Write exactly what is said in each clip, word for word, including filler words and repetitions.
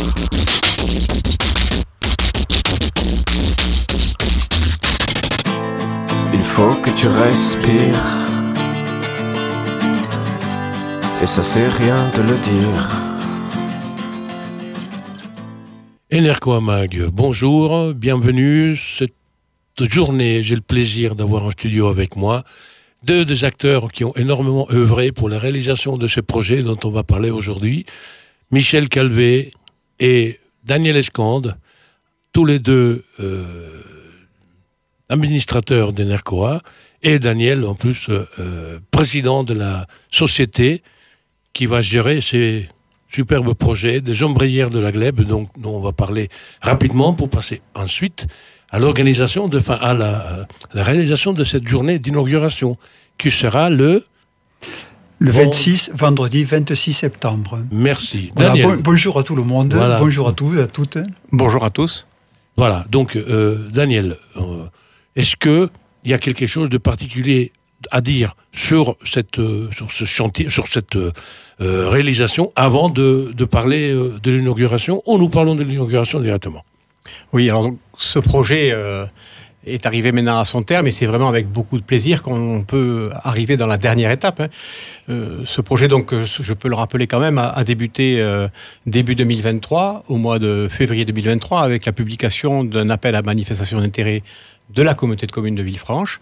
Il faut que tu respires. Et ça sert rien de le dire. Enercoa Mag, bonjour, bienvenue. Cette journée, j'ai le plaisir d'avoir en studio avec moi deux des acteurs qui ont énormément œuvré pour la réalisation de ce projet dont on va parler aujourd'hui. Michel Calvé et Daniel Escande, tous les deux euh, administrateurs d'Enercoa, et Daniel, en plus, euh, président de la société qui va gérer ces superbes projets des ombrières de la Glèbe, donc dont on va parler rapidement pour passer ensuite à l'organisation, de, enfin, à la, à la réalisation de cette journée d'inauguration, qui sera le... Le vingt-six, vendredi vingt-six septembre. Merci. Voilà, Daniel. bon, bonjour à tout le monde, Voilà. Bonjour à tous, à toutes. Bonjour à tous. Voilà, donc euh, Daniel, euh, est-ce qu'il y a quelque chose de particulier à dire sur, cette, euh, sur ce chantier, sur cette euh, réalisation avant de, de parler euh, de l'inauguration, ou nous parlons de l'inauguration directement? Oui, alors donc, ce projet euh, est arrivé maintenant à son terme et c'est vraiment avec beaucoup de plaisir qu'on peut arriver dans la dernière étape. Hein. Euh, ce projet, donc, je peux le rappeler quand même, a, a débuté euh, début deux mille vingt-trois, au mois de février deux mille vingt-trois, avec la publication d'un appel à manifestation d'intérêt de la communauté de communes de Villefranche,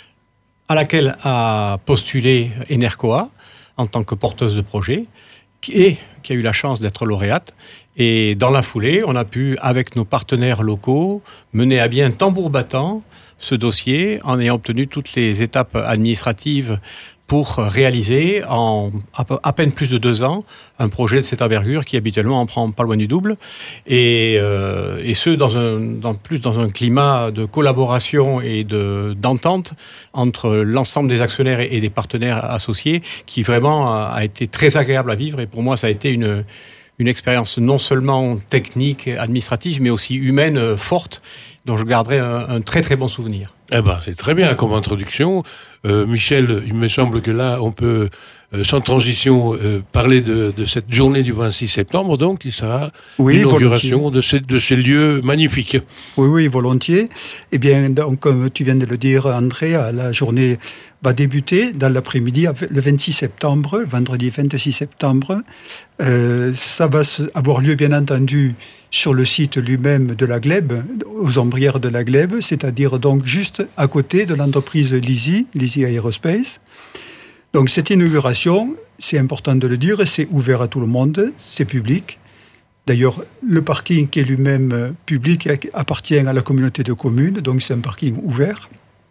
à laquelle a postulé Enercoa en tant que porteuse de projet et qui a eu la chance d'être lauréate. Et dans la foulée, on a pu, avec nos partenaires locaux, mener à bien tambour battant ce dossier en ayant obtenu toutes les étapes administratives pour réaliser en à peine plus de deux ans un projet de cette envergure qui habituellement en prend pas loin du double, et, euh, et ce dans un dans plus dans un climat de collaboration et de d'entente entre l'ensemble des actionnaires et, et des partenaires associés qui vraiment a, a été très agréable à vivre. Et pour moi, ça a été une une expérience non seulement technique, administrative, mais aussi humaine, euh, forte, dont je garderai un, un très très bon souvenir. Eh ben, c'est très bien comme introduction. Euh, Michel, il me semble que là, on peut, euh, sans transition, euh, parler de, de cette journée du vingt-six septembre, donc, qui sera oui, l'inauguration de ces, de ces lieux magnifiques. Oui, oui, volontiers. Eh bien, donc, comme tu viens de le dire, André, la journée va débuter dans l'après-midi, le vingt-six septembre, vendredi vingt-six septembre. Euh, ça va avoir lieu, bien entendu, sur le site lui-même de la Glèbe, aux ombrières de la Glèbe, c'est-à-dire donc juste à côté de l'entreprise Lisi, Lisi Aerospace. Donc cette inauguration, c'est important de le dire, c'est ouvert à tout le monde, c'est public. D'ailleurs, le parking qui est lui-même public appartient à la communauté de communes, donc c'est un parking ouvert.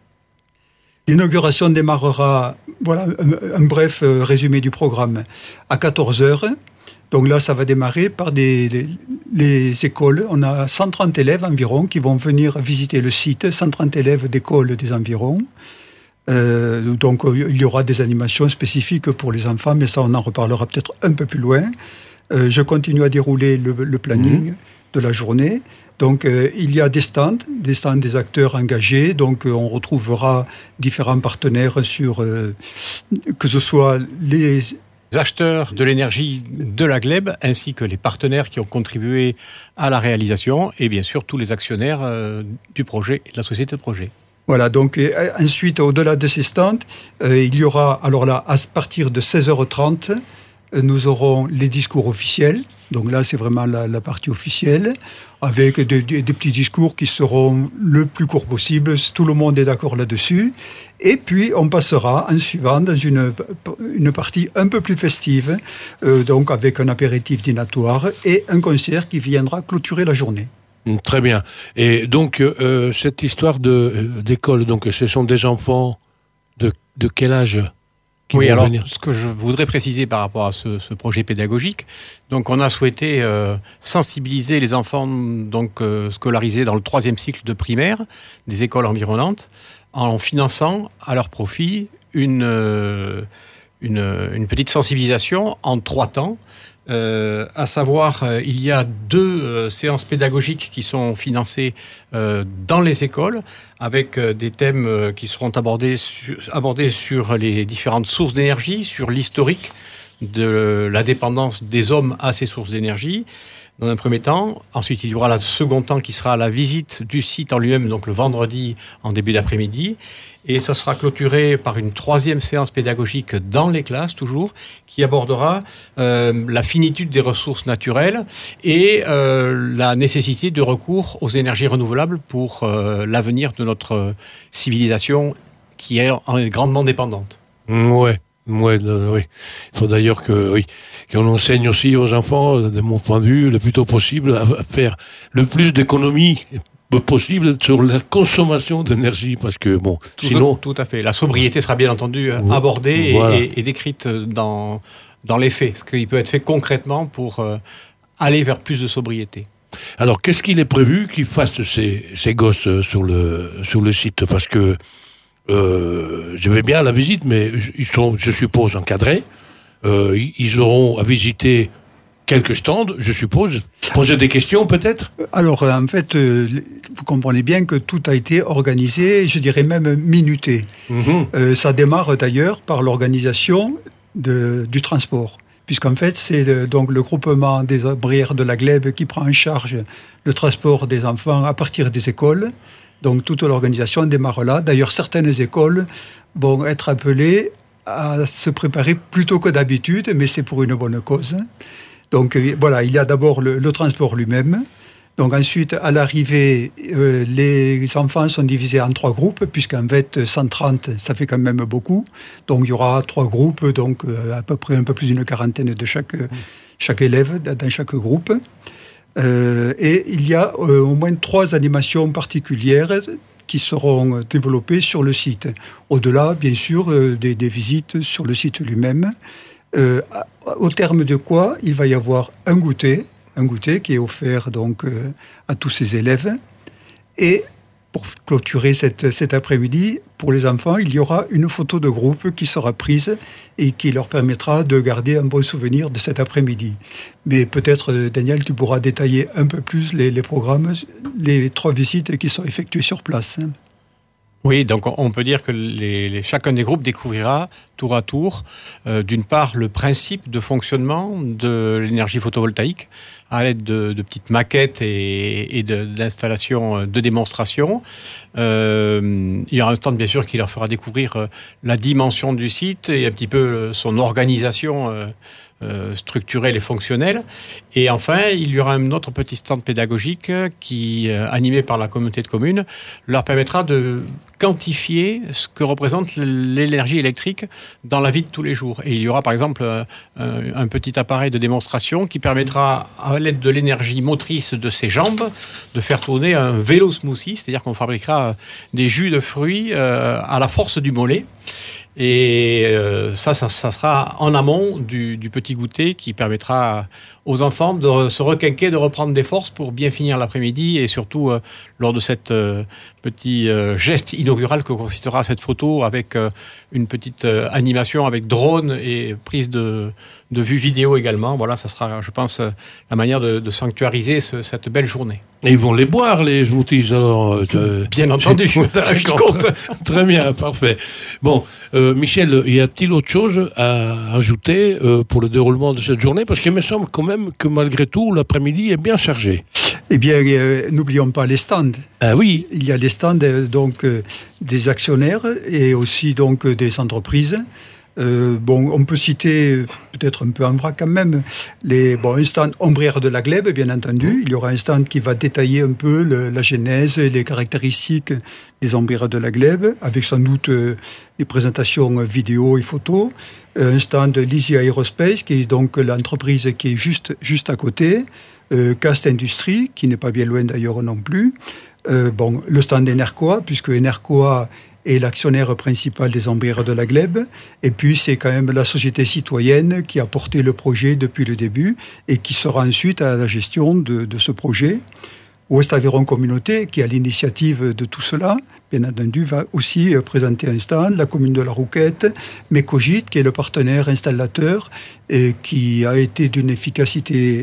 L'inauguration démarrera, voilà un, un bref résumé du programme, à quatorze heures. Donc là, ça va démarrer par des, les, les écoles. On a cent trente élèves environ qui vont venir visiter le site, cent trente élèves d'écoles des environs. Euh, donc il y aura des animations spécifiques pour les enfants, mais ça on en reparlera peut-être un peu plus loin. Euh, je continue à dérouler le, le planning mmh. de la journée. Donc euh, il y a des stands, des stands des acteurs engagés. Donc euh, on retrouvera différents partenaires sur euh, que ce soit les acheteurs de l'énergie de la Glèbe, ainsi que les partenaires qui ont contribué à la réalisation, et bien sûr tous les actionnaires euh, du projet et de la société de projet. Voilà, donc et, ensuite, au-delà de ces stands, euh, il y aura, alors là, à partir de seize heures trente, euh, nous aurons les discours officiels. Donc là, c'est vraiment la, la partie officielle, avec des, des, des petits discours qui seront le plus courts possible. Tout le monde est d'accord là-dessus. Et puis, on passera en suivant dans une, une partie un peu plus festive, euh, donc avec un apéritif dînatoire et un concert qui viendra clôturer la journée. Très bien. Et donc, euh, cette histoire de, d'école, donc ce sont des enfants de, de quel âge qui Oui, vont alors, venir? Ce que je voudrais préciser par rapport à ce, ce projet pédagogique, donc on a souhaité euh, sensibiliser les enfants donc, euh, scolarisés dans le troisième cycle de primaire des écoles environnantes en finançant à leur profit une, euh, une, une petite sensibilisation en trois temps. Euh, à savoir, euh, il y a deux euh, séances pédagogiques qui sont financées euh, dans les écoles, avec euh, des thèmes euh, qui seront abordés, su- abordés sur les différentes sources d'énergie, sur l'historique de la dépendance des hommes à ces sources d'énergie, dans un premier temps. Ensuite, il y aura le second temps qui sera la visite du site en lui-même, donc le vendredi en début d'après-midi. Et ça sera clôturé par une troisième séance pédagogique dans les classes, toujours, qui abordera euh, la finitude des ressources naturelles et euh, la nécessité de recours aux énergies renouvelables pour euh, l'avenir de notre civilisation qui est grandement dépendante. Ouais. Ouais, euh, oui. Il faut d'ailleurs que, oui, qu'on enseigne aussi aux enfants, de mon point de vue, le plus tôt possible, à faire le plus d'économies possible sur la consommation d'énergie, parce que bon, tout sinon... À, tout à fait. La sobriété sera bien entendu ouais, abordée voilà. et, et, et décrite dans, dans les faits, ce qui peut être fait concrètement pour euh, aller vers plus de sobriété. Alors, qu'est-ce qu'il est prévu qu'ils fassent ces, ces gosses sur le, sur le site? Parce que Euh, je vais bien à la visite, mais ils sont, je suppose, encadrés. Euh, ils auront à visiter quelques stands, je suppose. Poser des questions, peut-être? Alors, en fait, euh, vous comprenez bien que tout a été organisé, je dirais même minuté. Mm-hmm. Euh, ça démarre d'ailleurs par l'organisation de, du transport. Puisqu'en fait, c'est le, donc le groupement des ombrières de la Glèbe qui prend en charge le transport des enfants à partir des écoles. Donc toute l'organisation démarre là. D'ailleurs, certaines écoles vont être appelées à se préparer plus tôt que d'habitude, mais c'est pour une bonne cause. Donc voilà, il y a d'abord le, le transport lui-même. Donc ensuite, à l'arrivée, euh, les enfants sont divisés en trois groupes, puisqu'en fait, cent trente, ça fait quand même beaucoup. Donc il y aura trois groupes, donc euh, à peu près un peu plus d'une quarantaine de chaque, chaque élève dans chaque groupe. Euh, et il y a euh, au moins trois animations particulières qui seront développées sur le site. Au-delà, bien sûr, euh, des, des visites sur le site lui-même. Euh, au terme de quoi, il va y avoir un goûter, un goûter qui est offert donc euh, à tous ces élèves. Et pour clôturer cette, cet après-midi, pour les enfants, il y aura une photo de groupe qui sera prise et qui leur permettra de garder un bon souvenir de cet après-midi. Mais peut-être, Daniel, tu pourras détailler un peu plus les, les programmes, les trois visites qui sont effectuées sur place. Oui, donc on peut dire que les, les, chacun des groupes découvrira tour à tour, euh, d'une part, le principe de fonctionnement de l'énergie photovoltaïque à l'aide de, de petites maquettes et, et de, d'installations de démonstration. Euh, il y aura un stand, bien sûr, qui leur fera découvrir euh, la dimension du site et un petit peu euh, son organisation euh, euh, structurelle et fonctionnelle. Et enfin, il y aura un autre petit stand pédagogique qui, euh, animé par la communauté de communes, leur permettra de quantifier ce que représente l'énergie électrique dans la vie de tous les jours. Et il y aura par exemple un, un petit appareil de démonstration qui permettra, à l'aide de l'énergie motrice de ses jambes, de faire tourner un vélo smoothie, c'est-à-dire qu'on fabriquera des jus de fruits euh, à la force du mollet. Et euh, ça, ça, ça sera en amont du, du petit goûter qui permettra aux enfants de se requinquer, de reprendre des forces pour bien finir l'après-midi et surtout euh, lors de cette euh, petit euh, geste inaugural que consistera cette photo avec euh, une petite euh, animation avec drone et prise de, de vue vidéo également. Voilà, ça sera, je pense, euh, la manière de, de sanctuariser ce, cette belle journée. Et ils vont les boire, les smoothies, alors euh, Bien entendu, je compte. Très bien, parfait. Bon, euh, Michel, y a-t-il autre chose à ajouter euh, pour le déroulement de cette journée? Parce qu'il me semble quand même que malgré tout, l'après-midi est bien chargé. Eh bien, euh, n'oublions pas les stands. Ah oui. Il y a les stands euh, donc, euh, des actionnaires et aussi donc, euh, des entreprises. Euh, bon, on peut citer, peut-être un peu en vrac quand même, les, bon, un stand ombrière de la Glèbe, bien entendu. Il y aura un stand qui va détailler un peu le, la genèse et les caractéristiques des ombrières de la Glèbe, avec sans doute euh, des présentations vidéo et photos. Un stand Lizzie Aerospace, qui est donc l'entreprise qui est juste, juste à côté. Euh, Cast Industrie, qui n'est pas bien loin d'ailleurs non plus. Euh, bon, le stand Enercoa, puisque Enercoa est l'actionnaire principal des ombrières de la Glèbe. Et puis, c'est quand même la société citoyenne qui a porté le projet depuis le début et qui sera ensuite à la gestion de, de ce projet. Ouest Aveyron Communauté, qui a l'initiative de tout cela, bien entendu, va aussi présenter un stand. La commune de la Rouquette, Mecogit, qui est le partenaire installateur et qui a été d'une efficacité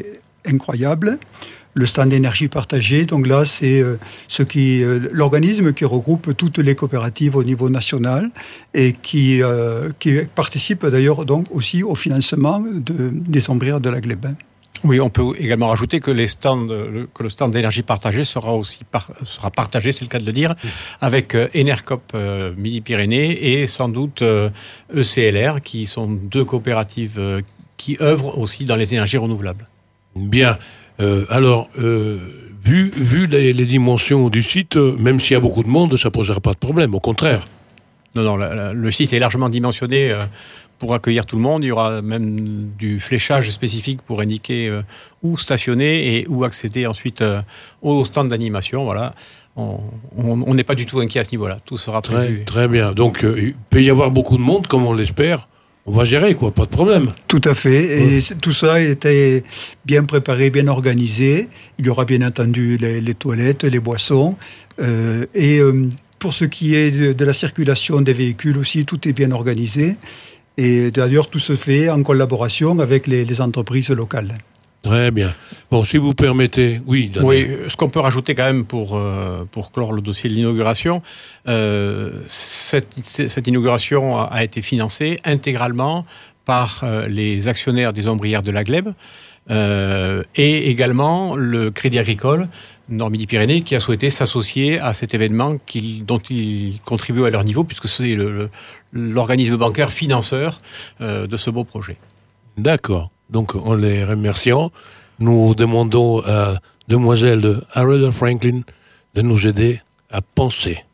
incroyable. Le stand d'énergie partagée, donc là, c'est euh, ce qui, euh, l'organisme qui regroupe toutes les coopératives au niveau national et qui, euh, qui participe d'ailleurs donc aussi au financement de, des ombrières de la Glèbe. Oui, on peut également rajouter que, les stands, le, que le stand d'énergie partagée sera aussi par, sera partagé, c'est le cas de le dire, avec euh, Enercop euh, Midi-Pyrénées et sans doute euh, E C L R, qui sont deux coopératives euh, qui œuvrent aussi dans les énergies renouvelables. Bien. Euh, alors, euh, vu, vu les, les dimensions du site, euh, même s'il y a beaucoup de monde, ça ne posera pas de problème, au contraire. Non, non, la, la, le site est largement dimensionné euh, pour accueillir tout le monde. Il y aura même du fléchage spécifique pour indiquer euh, où stationner et où accéder ensuite euh, au stand d'animation. Voilà. On n'est pas du tout inquiet à ce niveau-là. Tout sera prévu. Très, très bien. Donc, euh, il peut y avoir beaucoup de monde, comme on l'espère. On va gérer, quoi, pas de problème. Tout à fait. Et ouais. tout ça était bien préparé, bien organisé. Il y aura bien entendu les, les toilettes, les boissons. Euh, et euh, pour ce qui est de, de la circulation des véhicules aussi, tout est bien organisé. Et d'ailleurs, tout se fait en collaboration avec les, les entreprises locales. Très bien. Bon, si vous permettez, oui, Daniel. Oui, ce qu'on peut rajouter quand même pour, euh, pour clore le dossier de l'inauguration, euh, cette, cette inauguration a, a été financée intégralement par euh, les actionnaires des ombrières de la Glèbe euh, et également le Crédit Agricole Nord-Midi-Pyrénées qui a souhaité s'associer à cet événement qu'il, dont ils contribuent à leur niveau puisque c'est le, le, l'organisme bancaire financeur euh, de ce beau projet. D'accord. Donc, en les remerciant, nous demandons à demoiselle Aretha Franklin de nous aider à penser.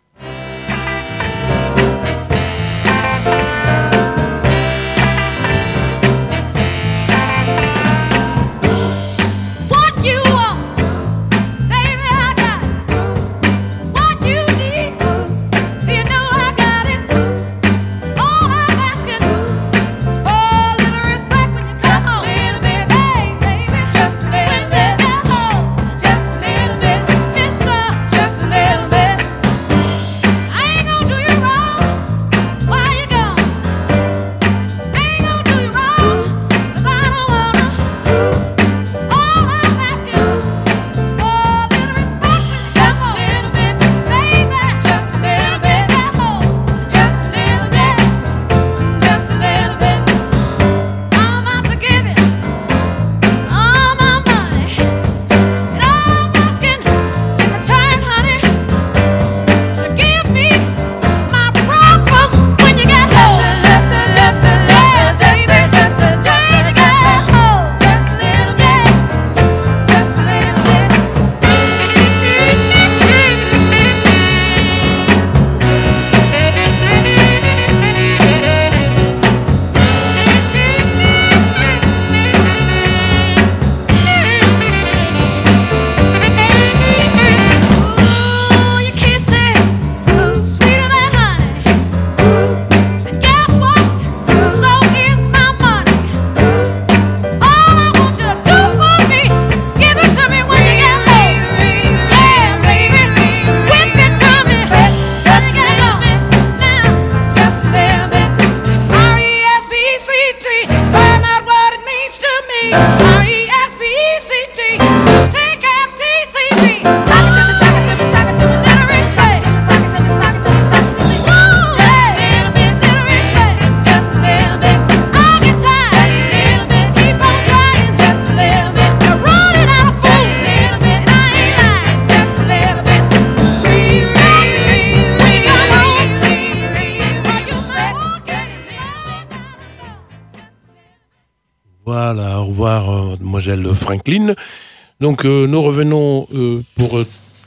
Voilà, au revoir, euh, mademoiselle Franklin. Donc, euh, nous revenons euh, pour euh,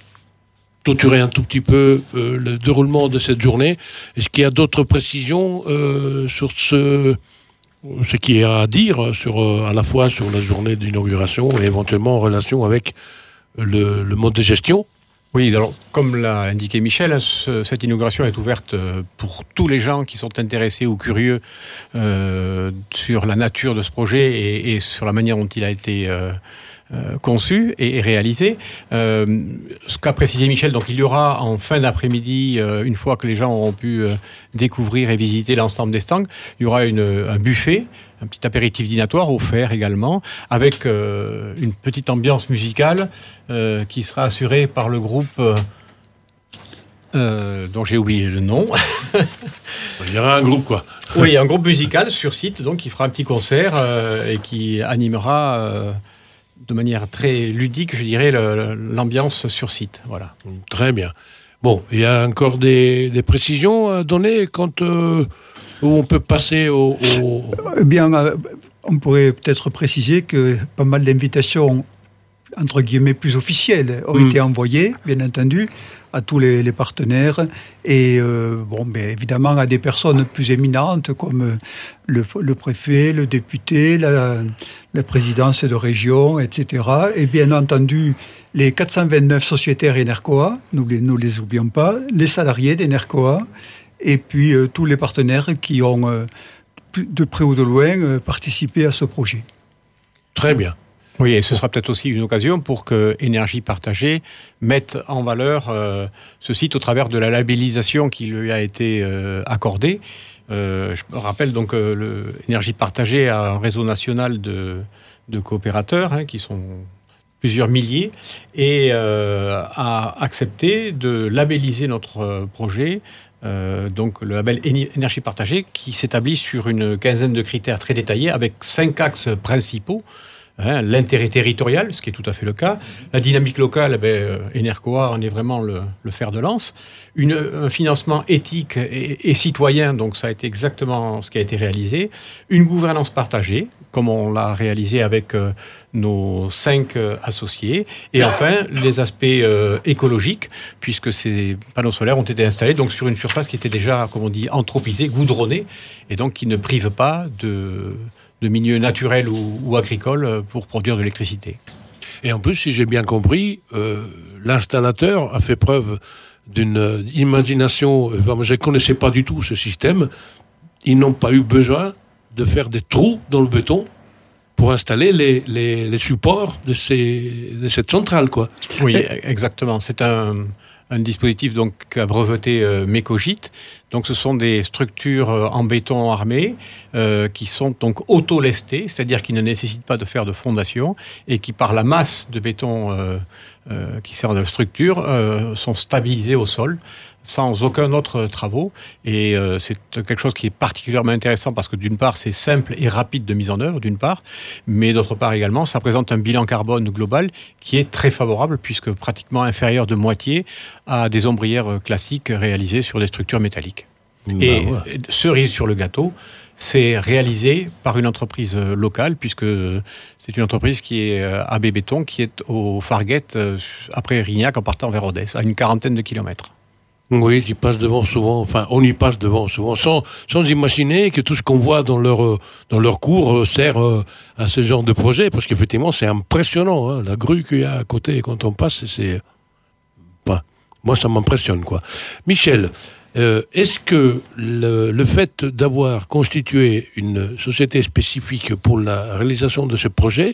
clôturer un tout petit peu euh, le déroulement de cette journée. Est-ce qu'il y a d'autres précisions euh, sur ce, ce qui est à dire, sur, euh, à la fois sur la journée d'inauguration et éventuellement en relation avec le, le mode de gestion ? Oui, alors, comme l'a indiqué Michel, hein, ce, cette inauguration est ouverte pour tous les gens qui sont intéressés ou curieux euh, sur la nature de ce projet et, et sur la manière dont il a été euh, euh, conçu et, et réalisé. Euh, ce qu'a précisé Michel, donc il y aura en fin d'après-midi, euh, une fois que les gens auront pu euh, découvrir et visiter l'ensemble des stands, il y aura une, un buffet, un petit apéritif dînatoire offert également, avec euh, une petite ambiance musicale euh, qui sera assurée par le groupe euh, euh, dont j'ai oublié le nom. Il y aura un groupe, quoi. Oui, un groupe musical sur site, donc qui fera un petit concert euh, et qui animera euh, de manière très ludique, je dirais, le, l'ambiance sur site. Voilà. Très bien. Bon, il y a encore des, des précisions à donner quand euh, où on peut passer au... au... Eh bien, euh, on pourrait peut-être préciser que pas mal d'invitations, entre guillemets, plus officielles ont mmh. été envoyées, bien entendu, à tous les, les partenaires et euh, bon, ben, évidemment à des personnes plus éminentes comme le, le préfet, le député, la, la présidence de région, et cetera. Et bien entendu, les quatre cent vingt-neuf sociétaires Enercoa, nous ne nous les oublions pas, les salariés d'Enercoa et puis euh, tous les partenaires qui ont, euh, de près ou de loin, euh, participé à ce projet. Très bien. Oui, et ce sera peut-être aussi une occasion pour que Énergie Partagée mette en valeur euh, ce site au travers de la labellisation qui lui a été euh, accordée. Euh, je me rappelle donc que le Énergie Partagée a un réseau national de, de coopérateurs hein, qui sont plusieurs milliers et euh, a accepté de labelliser notre projet. Euh, donc le label Énergie Partagée qui s'établit sur une quinzaine de critères très détaillés avec cinq axes principaux. Hein, l'intérêt territorial, ce qui est tout à fait le cas. La dynamique locale, ben, Enercoa en est vraiment le, le fer de lance. Une, un financement éthique et, et citoyen, donc ça a été exactement ce qui a été réalisé. Une gouvernance partagée, comme on l'a réalisé avec euh, nos cinq euh, associés. Et enfin, les aspects euh, écologiques, puisque ces panneaux solaires ont été installés donc, sur une surface qui était déjà, comme on dit, anthropisée, goudronnée, et donc qui ne prive pas de... de milieux naturels ou, ou agricoles pour produire de l'électricité. Et en plus, si j'ai bien compris, euh, l'installateur a fait preuve d'une imagination... Enfin, je ne connaissais pas du tout ce système. Ils n'ont pas eu besoin de faire des trous dans le béton pour installer les, les, les supports de, ces, de cette centrale, quoi. Oui, exactement. C'est un... un dispositif donc qu'a breveté euh, Mécogite. Donc ce sont des structures euh, en béton armé euh, qui sont donc auto-lestées, c'est-à-dire qui ne nécessitent pas de faire de fondation et qui par la masse de béton euh, euh, qui sert de structure euh, sont stabilisées au sol sans aucun autre travaux. Et euh, c'est quelque chose qui est particulièrement intéressant parce que d'une part, c'est simple et rapide de mise en œuvre, d'une part, mais d'autre part également, ça présente un bilan carbone global qui est très favorable puisque pratiquement inférieur de moitié à des ombrières classiques réalisées sur des structures métalliques. Bah, et ouais. Cerise sur le gâteau, c'est réalisé par une entreprise locale puisque c'est une entreprise qui est A B Béton, qui est au Farguette, après Rignac, en partant vers Rodez, à une quarantaine de kilomètres. Oui, j'y passe devant souvent, enfin, on y passe devant souvent, sans, sans imaginer que tout ce qu'on voit dans leur, dans leur cours sert à ce genre de projet, parce qu'effectivement, c'est impressionnant, hein, la grue qu'il y a à côté quand on passe, c'est... Enfin, moi, ça m'impressionne, quoi. Michel, euh, est-ce que le, le fait d'avoir constitué une société spécifique pour la réalisation de ce projet,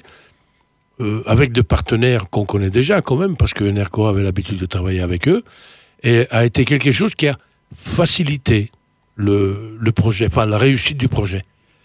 euh, avec des partenaires qu'on connaît déjà quand même, parce que Enercoa avait l'habitude de travailler avec eux, et a été quelque chose qui a facilité le, le projet, enfin la réussite du projet.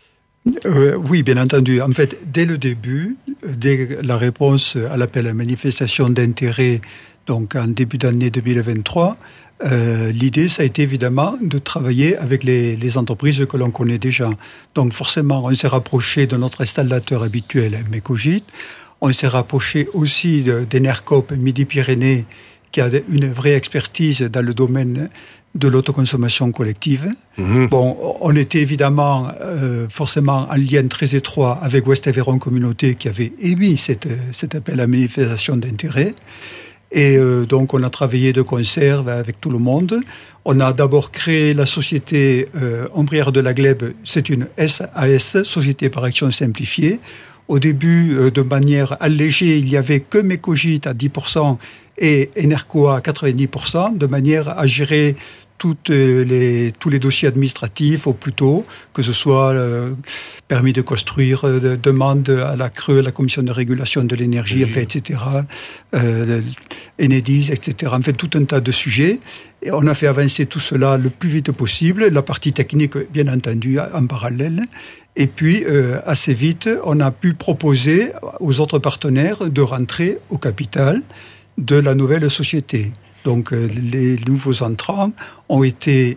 Euh, oui, bien entendu. En fait, dès le début, dès la réponse à l'appel à manifestation d'intérêt, donc en début d'année deux mille vingt-trois, euh, l'idée, ça a été évidemment de travailler avec les, les entreprises que l'on connaît déjà. Donc forcément, on s'est rapproché de notre installateur habituel, Mécogite. On s'est rapproché aussi d'Enercop Midi-Pyrénées, qui a une vraie expertise dans le domaine de l'autoconsommation collective. Mmh. Bon, on était évidemment euh, forcément en lien très étroit avec Ouest Aveyron Communauté qui avait émis cette, cet appel à manifestation d'intérêt. Et euh, donc, on a travaillé de concert avec tout le monde. On a d'abord créé la société euh, Ombrière de la Glèbe. C'est une S A S, Société par Action Simplifiée. Au début, euh, de manière allégée, il n'y avait que Mécogite à dix pour cent et Enercoa à quatre-vingt-dix pour cent, de manière à gérer toutes les, tous les dossiers administratifs au plus tôt, que ce soit euh, permis de construire, euh, demande à la C R E, la Commission de régulation de l'énergie, oui. en fait, et cetera, euh, Enedis, et cetera. En fait, tout un tas de sujets. Et on a fait avancer tout cela le plus vite possible, la partie technique, bien entendu, en parallèle. Et puis, euh, assez vite, on a pu proposer aux autres partenaires de rentrer au capital de la nouvelle société. Donc, euh, les nouveaux entrants ont été,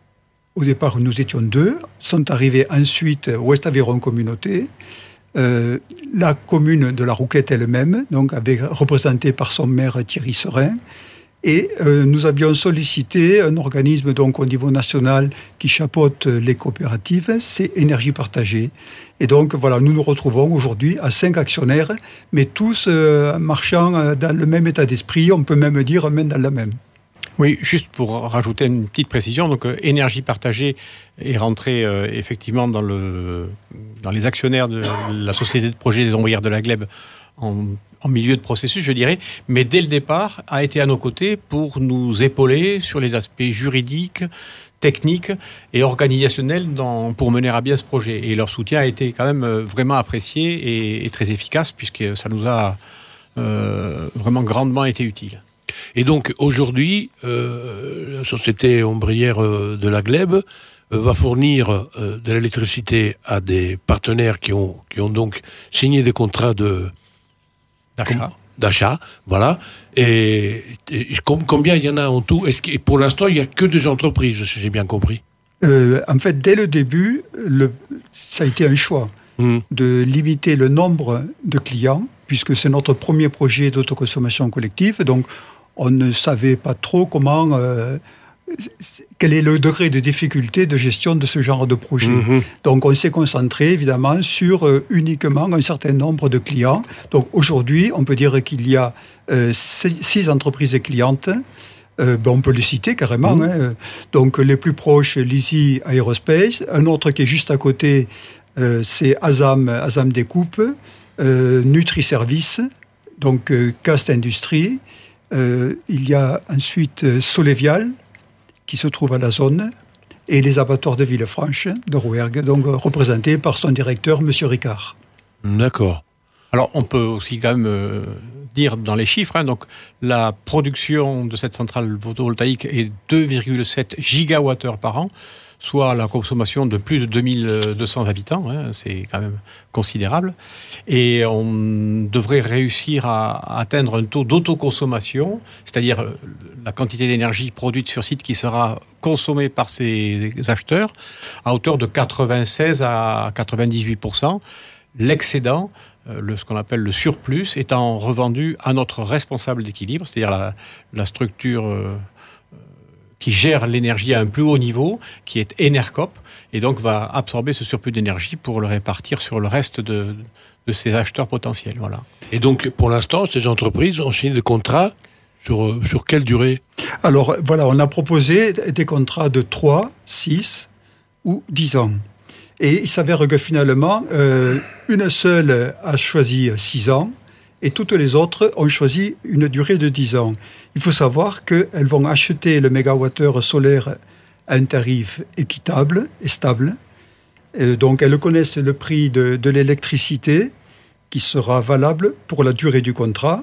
au départ, nous étions deux, sont arrivés ensuite Ouest Aveyron Communauté, euh, la commune de la Rouquette elle-même, donc avec, représentée par son maire Thierry Serin. Et euh, nous avions sollicité un organisme donc au niveau national qui chapeaute les coopératives, c'est Énergie Partagée. Et donc voilà, nous nous retrouvons aujourd'hui à cinq actionnaires, mais tous euh, marchant dans le même état d'esprit, on peut même dire main dans la même. Oui, juste pour rajouter une petite précision, donc euh, Énergie Partagée est rentrée euh, effectivement dans, le, dans les actionnaires de la société de projet des ombrières de la Glèbe en, en milieu de processus, je dirais, mais dès le départ a été à nos côtés pour nous épauler sur les aspects juridiques, techniques et organisationnels dans, pour mener à bien ce projet. Et leur soutien a été quand même vraiment apprécié et, et très efficace, puisque ça nous a euh, vraiment grandement été utile. Et donc aujourd'hui, euh, la société ombrière euh, de la Glèbe euh, va fournir euh, de l'électricité à des partenaires qui ont, qui ont donc signé des contrats de, d'achat. d'achat, voilà. Et, et combien il y en a en tout? Est-ce que, pour l'instant, il n'y a que des entreprises, si j'ai bien compris. Euh, en fait, dès le début, le, ça a été un choix mmh. de limiter le nombre de clients, puisque c'est notre premier projet d'autoconsommation collective. Donc, on ne savait pas trop comment, euh, quel est le degré de difficulté de gestion de ce genre de projet. Mmh. Donc, on s'est concentré, évidemment, sur euh, uniquement un certain nombre de clients. Donc, aujourd'hui, on peut dire qu'il y a euh, six, six entreprises clientes. Euh, ben on peut les citer carrément. Mmh. Hein. Donc, les plus proches, Lisi Aerospace. Un autre qui est juste à côté, euh, c'est Azam, Azam Découpe, euh, Nutri-Service, donc euh, Cast Industrie. Euh, il y a ensuite euh, Solevial, qui se trouve à la zone, et les abattoirs de Villefranche, de Rouergue, donc euh, représentés par son directeur, M. Ricard. D'accord. Alors, on peut aussi quand même euh, dire dans les chiffres, hein, donc la production de cette centrale photovoltaïque est deux virgule sept gigawattheures par an, soit la consommation de plus de deux mille deux cents habitants, hein, c'est quand même considérable. Et on devrait réussir à, à atteindre un taux d'autoconsommation, c'est-à-dire la quantité d'énergie produite sur site qui sera consommée par ces acheteurs, à hauteur de quatre-vingt-seize à quatre-vingt-dix-huit pour cent. L'excédent, le, ce qu'on appelle le surplus, étant revendu à notre responsable d'équilibre, c'est-à-dire la, la structure euh, qui gère l'énergie à un plus haut niveau, qui est Enercop, et donc va absorber ce surplus d'énergie pour le répartir sur le reste de, de ses acheteurs potentiels. Voilà. Et donc, pour l'instant, ces entreprises ont signé des contrats sur, sur quelle durée ? Alors, voilà, on a proposé des contrats de trois, six ou dix ans. Et il s'avère que finalement, euh, une seule a choisi six ans, et toutes les autres ont choisi une durée de dix ans. Il faut savoir qu'elles vont acheter le mégawattheure solaire à un tarif équitable et stable. Et donc, elles connaissent le prix de, de l'électricité qui sera valable pour la durée du contrat.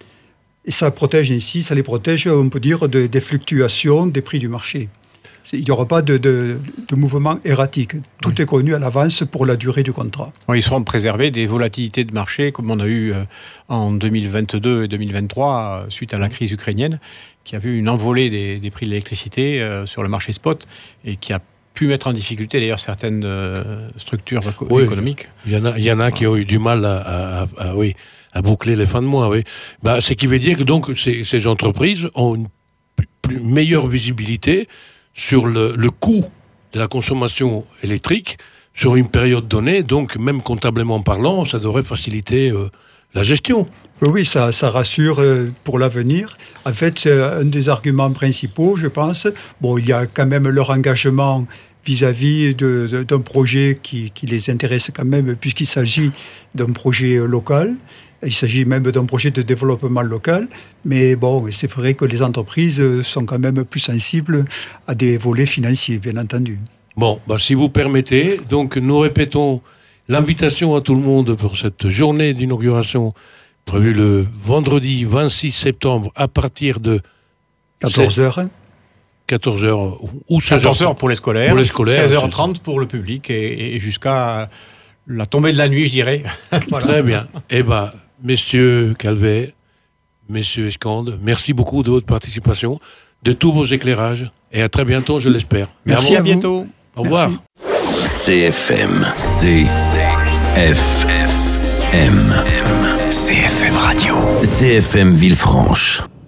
Et ça protège ainsi, ça les protège, on peut dire, de, des fluctuations des prix du marché. Il n'y aura pas de, de, de mouvement erratique. Tout oui. est connu à l'avance pour la durée du contrat. Oui, ils seront préservés des volatilités de marché, comme on a eu euh, en deux mille vingt-deux et deux mille vingt-trois, euh, suite à la crise ukrainienne, qui a vu une envolée des, des prix de l'électricité euh, sur le marché spot, et qui a pu mettre en difficulté d'ailleurs certaines euh, structures oui, économiques. Il y en a, il y en a qui ont eu du mal à, à, à, à, oui, à boucler les fins de mois. Oui. Bah, ce qui veut dire que donc, ces, ces entreprises ont une plus meilleure visibilité sur le, le coût de la consommation électrique sur une période donnée, donc même comptablement parlant, ça devrait faciliter euh, la gestion. Oui, ça, ça rassure euh, pour l'avenir. En fait, c'est un des arguments principaux, je pense. Bon, il y a quand même leur engagement vis-à-vis de, de, d'un projet qui, qui les intéresse quand même, puisqu'il s'agit d'un projet local. Il s'agit même d'un projet de développement local, mais bon, c'est vrai que les entreprises sont quand même plus sensibles à des volets financiers, bien entendu. Bon, bah, si vous permettez, donc nous répétons l'invitation à tout le monde pour cette journée d'inauguration prévue le vendredi vingt-six septembre à partir de quatorze heures. quatorze heures ou seize heures. quatorze heures pour les scolaires, pour les scolaires seize heures trente pour le public et, et jusqu'à la tombée de la nuit, je dirais. Voilà. Très bien. Eh bien, messieurs Calvet, messieurs Escande, merci beaucoup de votre participation, de tous vos éclairages et à très bientôt, je l'espère. Merci, à, à bientôt. Au revoir. C F M. C F M. C F M Radio. C F M Villefranche.